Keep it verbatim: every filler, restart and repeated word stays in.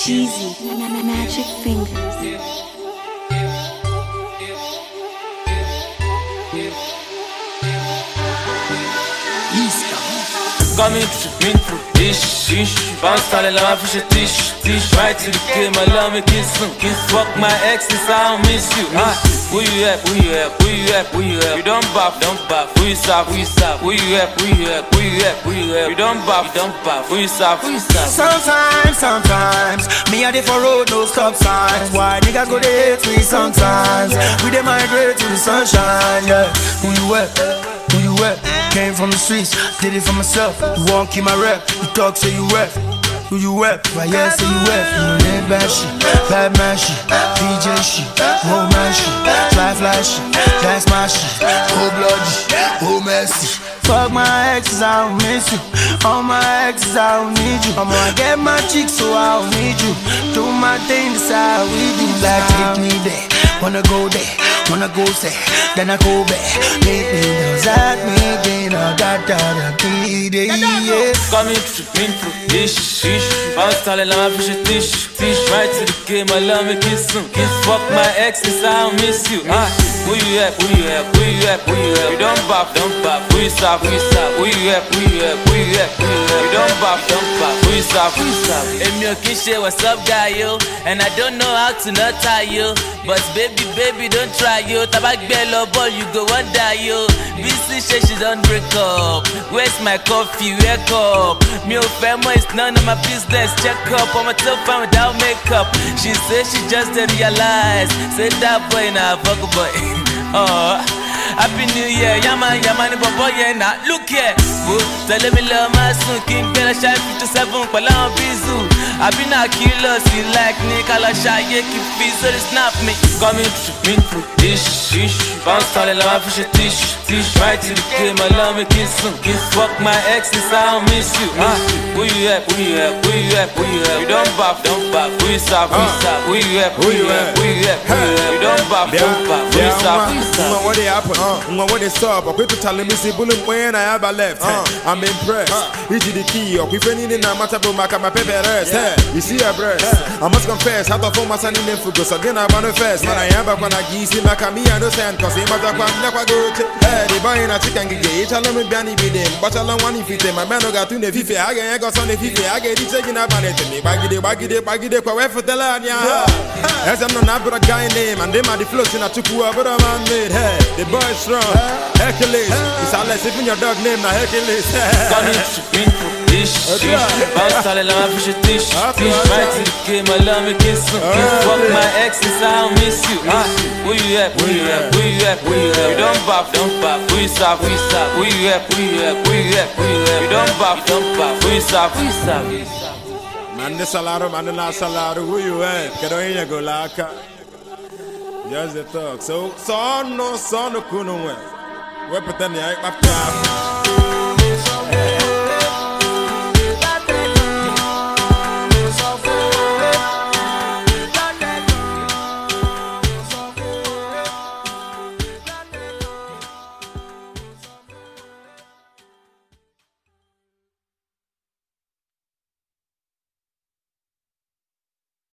Cheesy, magic fingers. Coming through, me through, ish, ish. Bounce all the love, fish, tish, tish. Right to the game, my love, me kiss him, kiss. Fuck my exes, I don't miss you. Huh? Where you at, where you at, where you at, where you at? You don't buff, don't buff. Where you stop, where you stop? Where you at, where you at, where you at, where you at? You don't buff, you don't buff. Where you stop, where you stop? Sometimes, sometimes, me a dey for road, no stop signs. Why niggas go dey hate me sometimes? We dey migrate to the sunshine, yeah. Who you at? Who you at? Came from the streets, did it for myself. You won't keep my rep, you talk say you rep. Who you rep? Why yeah say you rep? You know that bad shit, bad man shit, D J shit, old man shit, fly fly shit, that's my shit, cold bloody, oh messy. Fuck my exes, I don't miss you. All my exes, I don't need you. I'm gonna get my chicks, so I don't need you. Do my thing, that's how we do. Like take me there, wanna go there, wanna go there, then I go back. Make me know that me again, I got that be there. Coming through, me through, ish, ish. Bounce all the love, fish, tish, tish. Right to the game, my love, me kiss him, kiss. Fuck my exes, I don't miss you. Huh? Where you at, where you at, where you at, where you at? You don't buff, don't buff. Where you stop, where you stop? Where you at, where you at, where you at, where you at? You don't buff, don't buff. Where you stop, where you stop? Hey, me okay, shit, what's up, guy, yo? And I don't know how to not tie you. But baby, baby, don't try, yo. Tabak bello ball, you go one die, yo. B C shit, she don't break up. Where's my coffee? Wake up. Me oh family, it's none of my business. Check up on my top fan without makeup. She said she just didn't realize. Say that boy, nah, fuck a boy. Oh, happy New Year, yaman, yaman, boy, yeah, nah. Look here, boo. Tell me love my son, King Bella Shy fifty-seven, Palan Bizu. I been a killer, see like Nicola Shy, yeah, keep fees, so they snap me. Coming through, me through, ish, ish. Bounce all the love, fish, tish, tish. Right to the game, my love, me kiss him, kiss. Fuck my exes, I don't miss you. Huh? Where you at, where you at, where you at, where you at? You don't buff, don't buff. Where you stop, where you stop? Where you at, where you at, where you at, where you at? You don't buff, don't buff. Where you stop, where you stop? What they happen? Uh, what they stop? I quit to tell me see bullet when I have a left. Uh, I'm impressed. It's the key. Or if any in a matter of my paper rest. You see a breast. I must confess. How to form my son in the focus again. I manifest. Man, I am back when I give him back at me and no sand. Cause he must have never go to. Hey, they buy in a chicken gate. I love me Benny with them. But I don't want if it's my man who got to the Fifi. I get got on the Fifi. I get it taking up on it. Baggy, baggy, baggy, baggy, for for the land. As I'm not a guy name and them are the floats in a took whoever a man made. Hey, the boy strong. Hercules. It's all like even your dog name now Hercules. Coming through, me through, ish, ish. Bounce all the love, fish, tish, tish. Right to the game, my love, me kiss him, kiss. Fuck my exes, I don't miss you. Huh? Where you at, where you at, where you at, where you at? You don't buff, don't buff. Where you stop, where you stop? Where you at, where you at, where you at, where you at? You don't buff, don't buff. Where you stop, where you stop? Man, the salaro, man, the last salaro. Who you at? Get on here, go like. Just the talk. So, son, no, son, no, kuno. We're pretending I ain't my